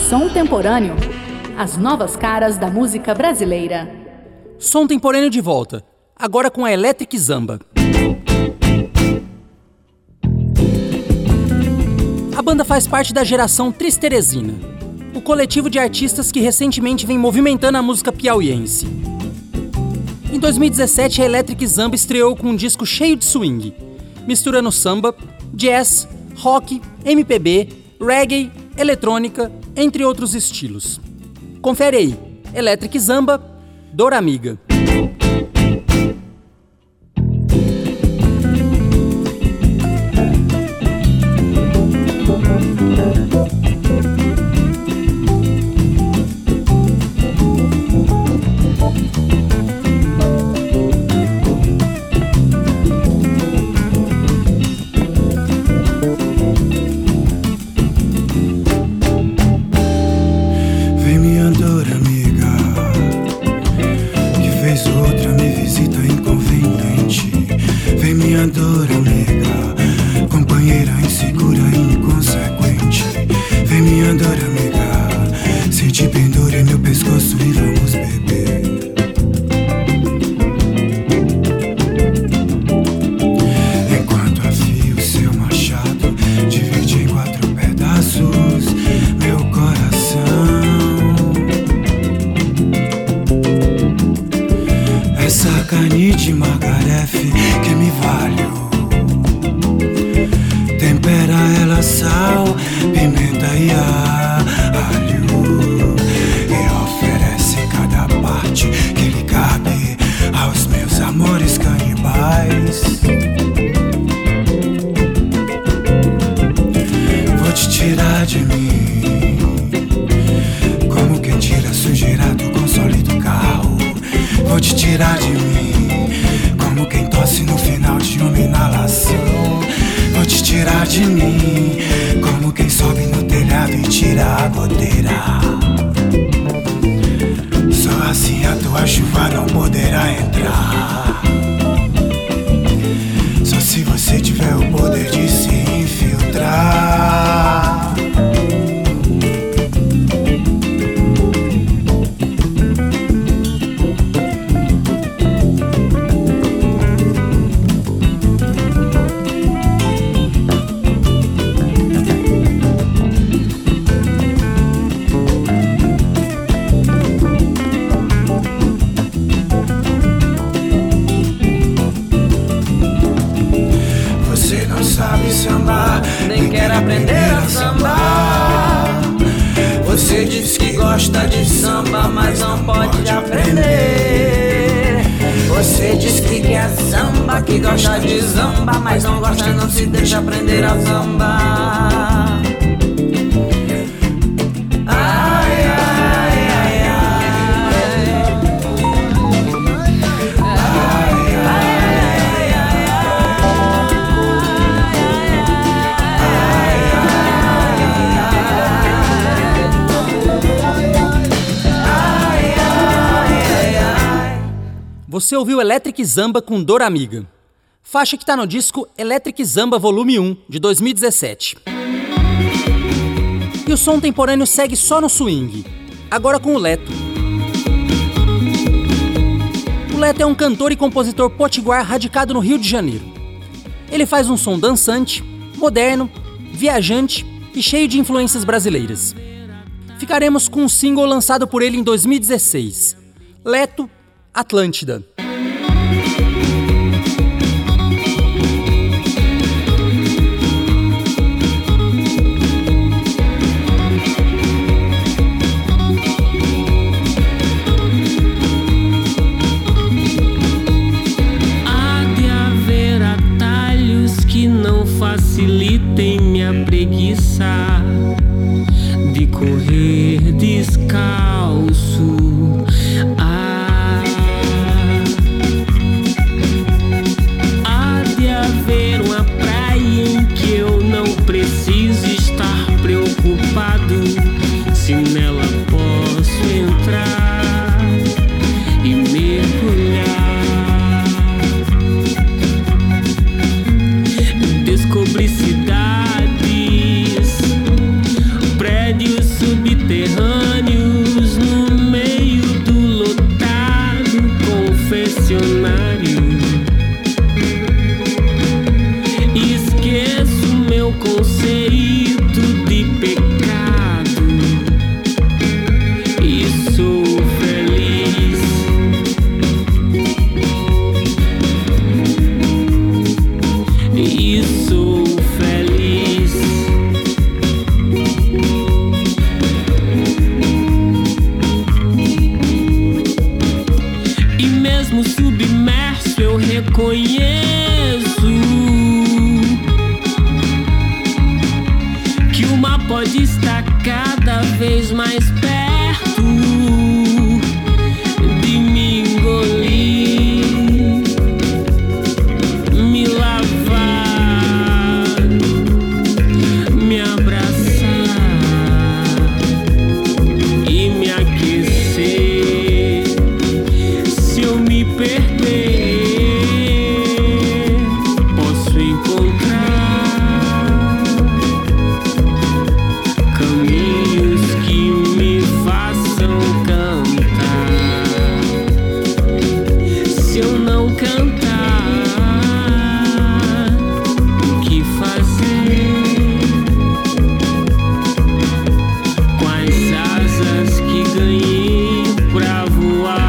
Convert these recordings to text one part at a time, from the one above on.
Som Temporâneo. As novas caras da música brasileira. Som Temporâneo de volta, agora com a Electric Zamba. A banda faz parte da geração Tristeresina, o coletivo de artistas que recentemente vem movimentando a música piauiense. Em 2017, a Electric Zamba estreou com um disco cheio de swing, misturando samba, jazz, rock, MPB, reggae, eletrônica, entre outros estilos. Confere aí, Electric Zamba, Dor Amiga. De Margarefe que me valho. Tempera ela sal, pimenta e alho, e oferece cada parte que lhe cabe aos meus amores canibais. Vou te tirar de mim como quem tira a sujeira do console do carro. Vou te tirar de mim como quem tosse no final de uma inalação. Vou te tirar de mim como quem sobe no telhado e tira a goteira. Só assim a tua chuva não poderá entrar. Só se você tiver o poder de se infiltrar. Aprender a sambar. Você diz que gosta de samba, mas não pode aprender. Você diz que quer samba, que gosta de samba, mas não gosta, não se deixa aprender a sambar. Ai, ai, ai, ai. Ai, ai, ai, Você ouviu Electric Zamba com Dor Amiga, faixa que tá no disco Electric Zamba Volume 1, de 2017. E o Som Temporâneo segue só no swing, agora com o Leto. O Leto é um cantor e compositor potiguar radicado no Rio de Janeiro. Ele faz um som dançante, moderno, viajante e cheio de influências brasileiras. Ficaremos com um single lançado por ele em 2016, Leto, Atlântida. Há de haver atalhos que não facilitem minha preguiça de correr descalço. Se nela posso entrar e mergulhar, descobri cidades, prédios subterrâneos no meio do lotado confessionário. Esqueço meu conceito de pecado e sou feliz. E sou feliz. E mesmo submerso eu reconheço que o mar pode estar cada vez mais perto de me engolir, me lavar, me abraçar e me aquecer. Se eu me perder, posso encontrar caminhos que me façam cantar. Se eu não cantar, o que fazer? Com as asas que ganhei pra voar.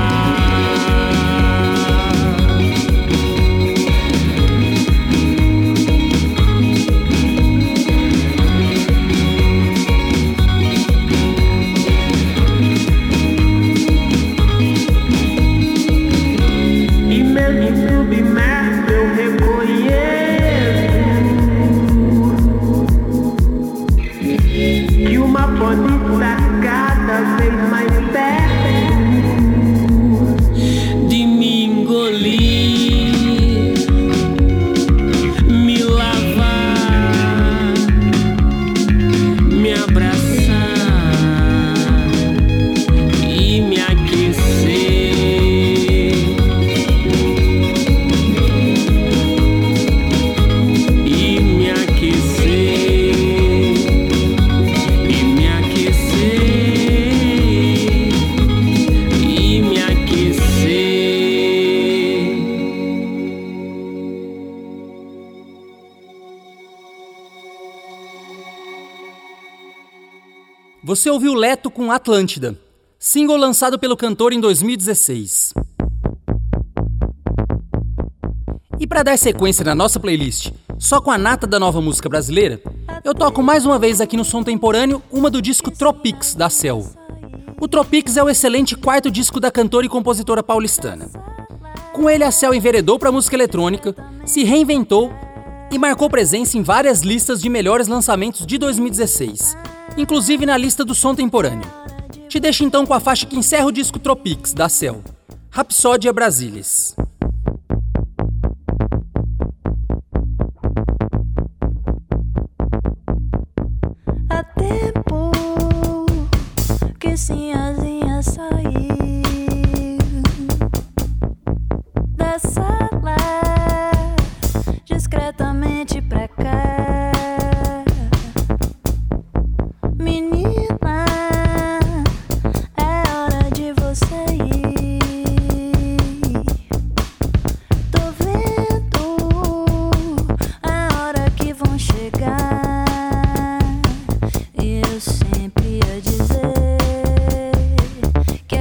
E mesmo submerso eu reconheço que o mar pode estar cada vez mais perto de me engolir, me lavar, me abraçar e me aquecer. E me aquecer. E me aquecer. E me aquecer. Você ouviu Leto com Atlântida, single lançado pelo cantor em 2016. E para dar sequência na nossa playlist, só com a nata da nova música brasileira, eu toco mais uma vez aqui no Som Temporâneo uma do disco Tropics, da Cell. O Tropics é o excelente quarto disco da cantora e compositora paulistana. Com ele, a Cell enveredou para a música eletrônica, se reinventou e marcou presença em várias listas de melhores lançamentos de 2016, inclusive na lista do Som Temporâneo. Te deixo então com a faixa que encerra o disco Tropics, da Cell, Rapsódia Brasilis. Há tempo que Sinhazinha saiu da sala discretamente pra cá. Menina, é hora de você ir. Tô vendo a hora que vão chegar. E eu sempre ia dizer que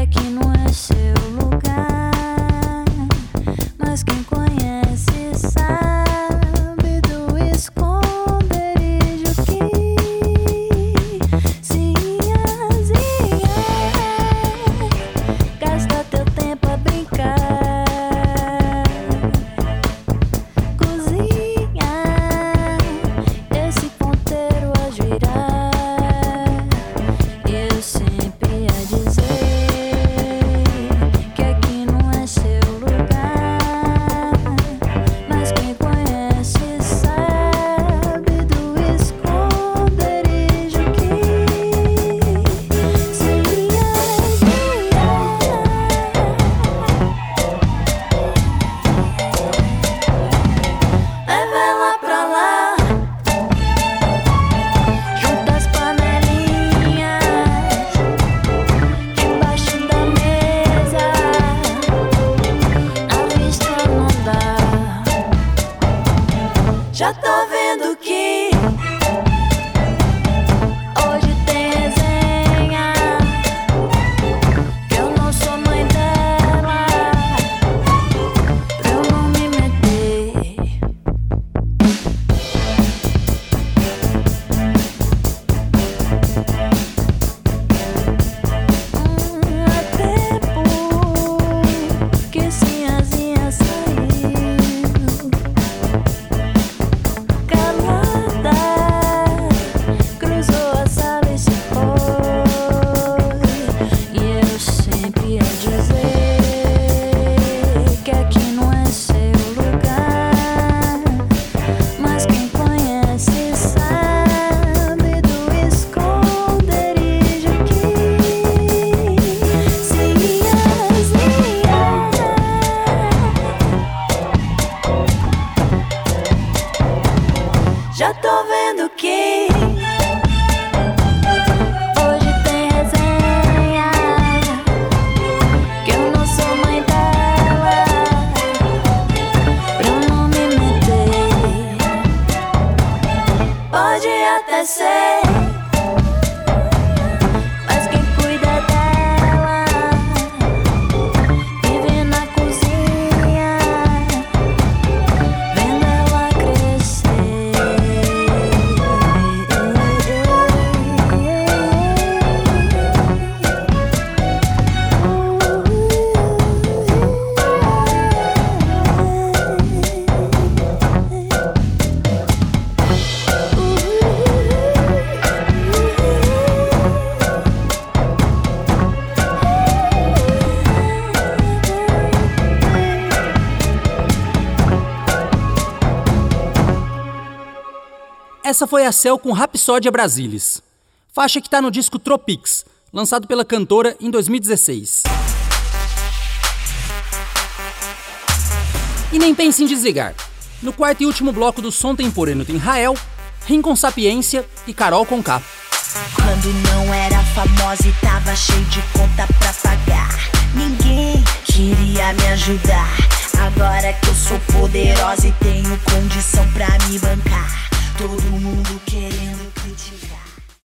Essa foi a Cell com Rapsódia Brasilis, faixa que tá no disco Tropics, lançado pela cantora em 2016. E nem pense em desligar. No quarto e último bloco do Som Temporâneo tem Rael, Rim com Sapiência e Carol Conká. Quando não era famosa e tava cheio de conta pra pagar, ninguém queria me ajudar. Agora que eu sou poderosa e tenho condição pra me bancar, todo mundo querendo criticar.